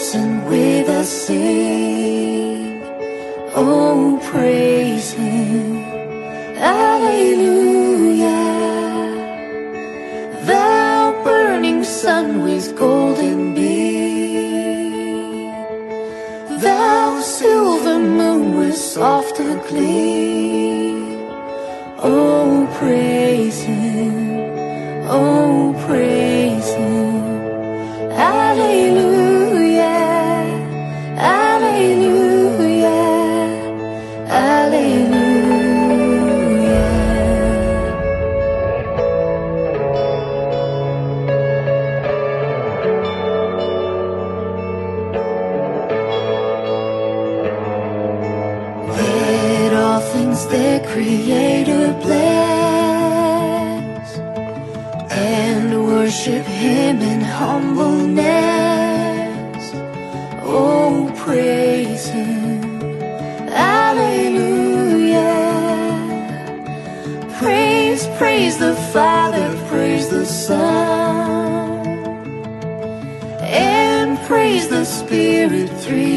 and with us sing. Oh, praise Him, Alleluia. Thou burning sun with golden beam, thou silver moon with softer gleam. Oh, praise Him, oh, praise Him, Alleluia, Alleluia, Alleluia. Let all things their Creator bless, and worship Him in humbleness. Oh, praise Him, Alleluia. Praise, praise the Father, praise the Son, and praise the Spirit, three